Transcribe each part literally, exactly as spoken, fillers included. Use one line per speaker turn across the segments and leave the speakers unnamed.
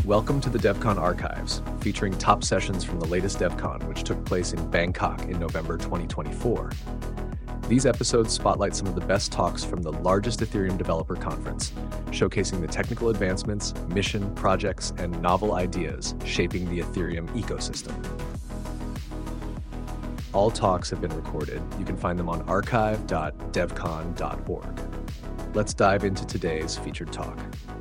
Welcome to the DevCon Archives, featuring top sessions from the latest DevCon, which took place in Bangkok in November twenty twenty-four. These episodes spotlight some of the best talks from the largest Ethereum developer conference, showcasing the technical advancements, mission, projects, and novel ideas shaping the Ethereum ecosystem. All talks have been recorded. You can find them on archive dot devcon dot org. Let's dive into today's featured talk.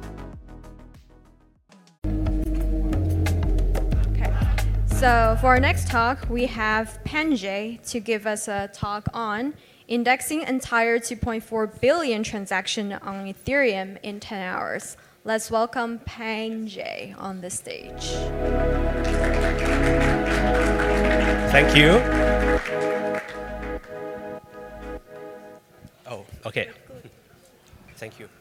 So for our next talk, we have Panjay to give us a talk on indexing entire two point four billion transaction on Ethereum in ten hours. Let's welcome Panjay on the stage.
Thank you. Oh, okay. Thank you.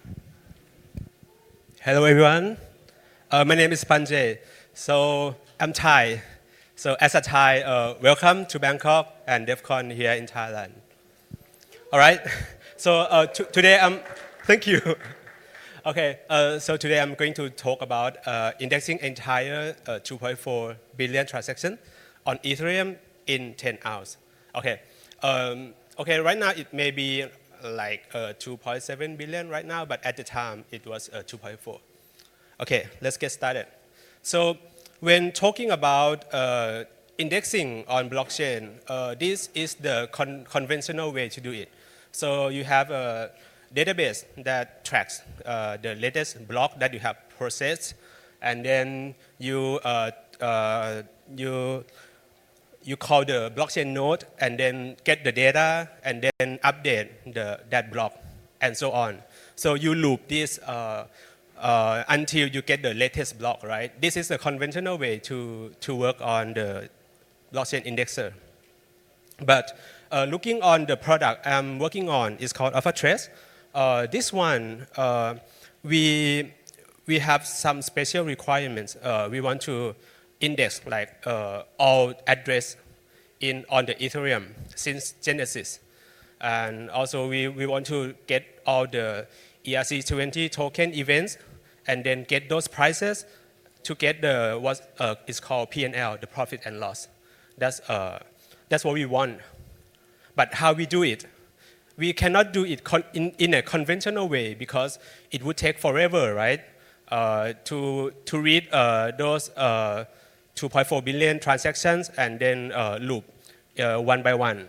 Hello, everyone. Uh, my name is Panjay. So I'm Thai. So as a Thai, uh, welcome to Bangkok and DevCon here in Thailand. All right. So uh, t- today I'm. Thank you. Okay. Uh, so today I'm going to talk about uh, indexing entire uh, two point four billion transactions on Ethereum in ten hours. Okay. Um, okay. Right now it may be like uh, two point seven billion right now, but at the time it was uh, two point four. Okay. Let's get started. So when talking about uh, indexing on blockchain, uh, this is the con- conventional way to do it. So you have a database that tracks uh, the latest block that you have processed, and then you uh, uh, you you call the blockchain node, and then get the data, and then update the that block, and so on. So you loop this Uh, Uh, until you get the latest block, right? This is the conventional way to, to work on the blockchain indexer. But uh, looking on the product I'm working on is called AlphaTrace. Uh, this one, uh, we, we have some special requirements. Uh, we want to index like uh, all address in on the Ethereum since Genesis. And also we, we want to get all the E R C twenty token events, and then get those prices to get the what uh, is called P and L, the profit and loss. That's uh, that's what we want. But how we do it? We cannot do it con- in, in a conventional way because it would take forever, right? Uh, to to read uh, those uh, two point four billion transactions and then uh, loop uh, one by one.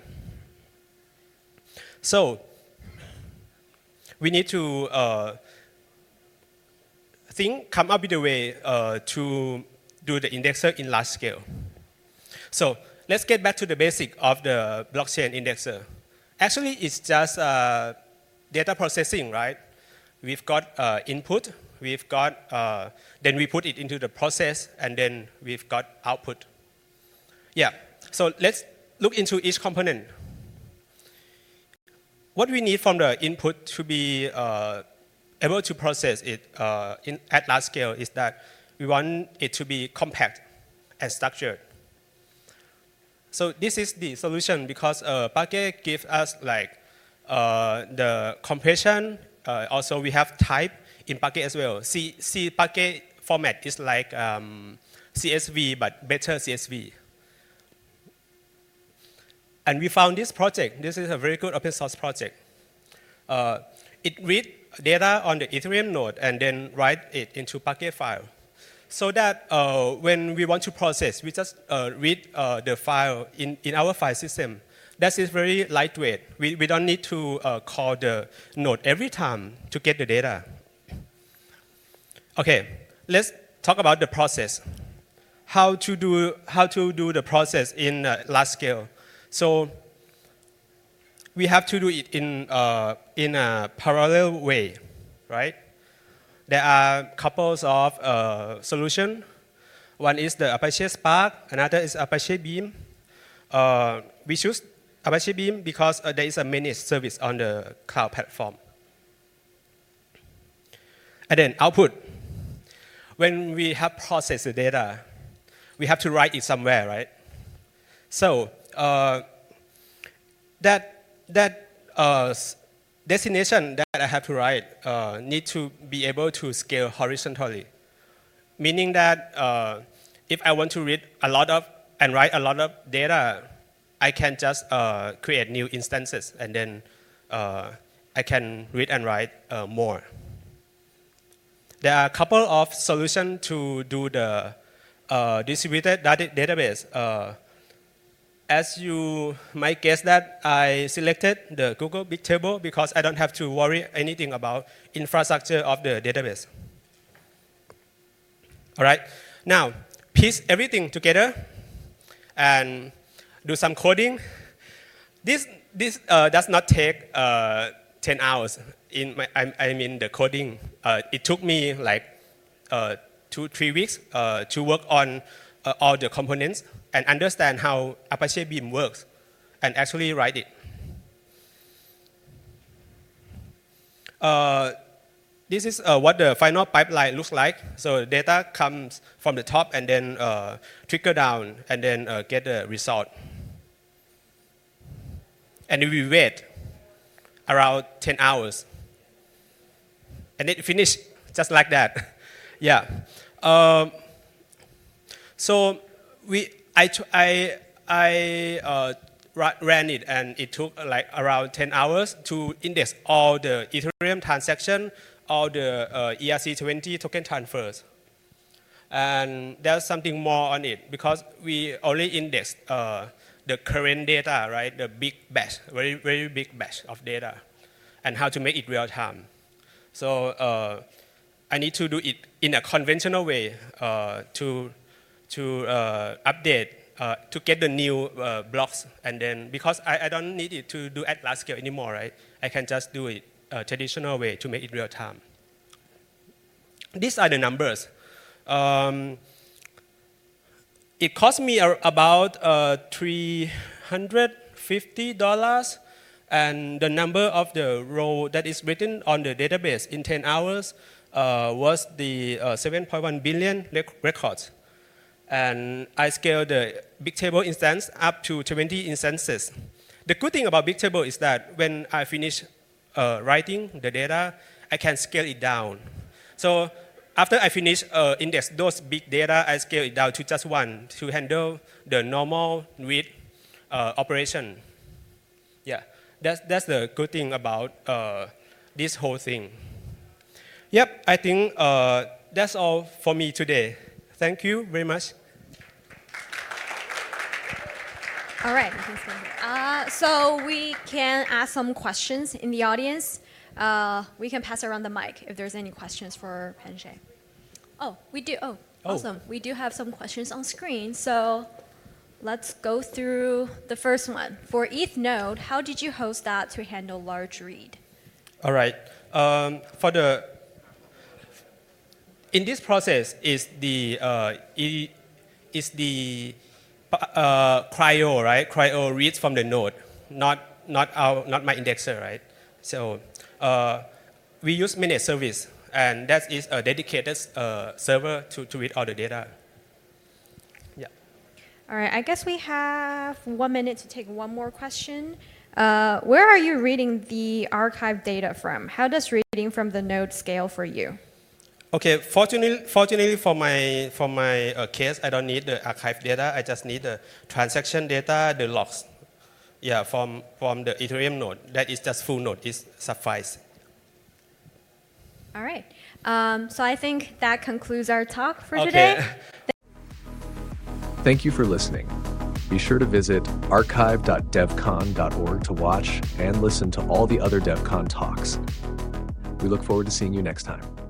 So we need to uh, think, come up with a way uh, to do the indexer in large scale. So let's get back to the basic of the blockchain indexer. Actually, it's just uh, data processing, right? We've got uh, input, we've got, uh, then we put it into the process, and then we've got output. Yeah, so let's look into each component. What we need from the input to be uh, able to process it uh, in, at large scale is that we want it to be compact and structured. So this is the solution because uh, Parquet gives us like uh, the compression. Uh, also, we have type in Parquet as well. C, C Parquet format is like um, C S V, but better C S V. And we found this project. This is a very good open source project. Uh, it reads data on the Ethereum node and then write it into Parquet file. So that uh, when we want to process, we just uh, read uh, the file in, in our file system. That is very lightweight. We, we don't need to uh, call the node every time to get the data. Okay, let's talk about the process. How to do, how to do the process in uh, large scale. So we have to do it in, uh, in a parallel way, right? There are couples of uh, solutions. One is the Apache Spark, another is Apache Beam. Uh, we choose Apache Beam because uh, there is a managed service on the cloud platform. And then output. When we have processed the data, we have to write it somewhere, right? So uh, that that uh, destination that I have to write uh, need to be able to scale horizontally. meaning that uh, if I want to read a lot of and write a lot of data, I can just uh, create new instances, and then uh, I can read and write uh, more. There are a couple of solutions to do the uh, distributed data database. Uh, as you might guess that I selected the Google Bigtable because I don't have to worry anything about infrastructure of the database. All right, now piece everything together and do some coding. This, this uh, does not take uh, ten hours. In my, I, I mean the coding. Uh, it took me like uh, two, three weeks uh, to work on uh, all the components and understand how Apache Beam works and actually write it. Uh, this is uh, what the final pipeline looks like. So data comes from the top and then uh, trickle down and then uh, get the result. And we wait around ten hours. And it finished just like that. Yeah. Um, so we, I, I, I uh, ran it, and it took like around ten hours to index all the Ethereum transaction, all the uh, E R C twenty token transfers. And there's something more on it because we only index uh, the current data, right? The big batch, very, very big batch of data, and how to make it real time. So uh, I need to do it in a conventional way uh, to, to uh, update, uh, to get the new uh, blocks. And then, because I, I don't need it to do at large scale anymore, right? I can just do it a traditional way to make it real time. These are the numbers. Um, it cost me about uh, three hundred fifty dollars. And the number of the row that is written on the database in ten hours uh, was the uh, seven point one billion rec records. And I scaled the Bigtable instance up to twenty instances. The good thing about Bigtable is that when I finish uh, writing the data, I can scale it down. So after I finish uh, index those big data, I scale it down to just one to handle the normal read uh, operation. Yeah. That's, that's the good thing about uh, this whole thing. Yep, I think uh, that's all for me today. Thank you very much.
All right. Uh, so we can ask some questions in the audience. Uh, we can pass around the mic if there's any questions for Panjay. Oh, we do. Oh,
oh,
awesome. We do have some questions on screen. So let's go through the first one. For E T H node, how did you host that to handle large read?
All right. Um, for the in this process is the uh, is the uh, cryo, right? Cryo reads from the node, not not our not my indexer, right? So uh, we use managed service, and that is a dedicated uh, server to to read all the data.
All right, I guess we have one minute to take one more question. Uh, where are you reading the archive data from? How does reading from the node scale for you?
Okay, fortunately, fortunately for my, for my uh, case, I don't need the archive data. I just need the transaction data, the logs. Yeah, from, from the Ethereum node. That is just full node, it suffice.
All right, um, so I think that concludes our talk for
okay.
today.
Thank you for listening. Be sure to visit archive dot devcon dot org to watch and listen to all the other DevCon talks. We look forward to seeing you next time.